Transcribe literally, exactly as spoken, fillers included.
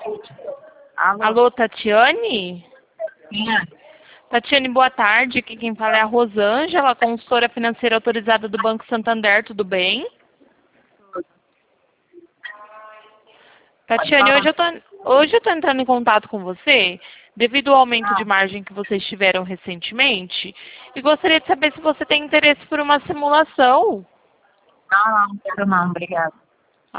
Alô? Alô, Tatiane? Quem é? Tatiane, boa tarde. Aqui quem fala é a Rosângela, consultora financeira autorizada do Banco Santander. Tudo bem? Tatiane, hoje eu tô, hoje eu tô entrando em contato com você devido ao aumento de margem que vocês tiveram recentemente e gostaria de saber se você tem interesse por uma simulação. Não, não, não quero não, obrigada.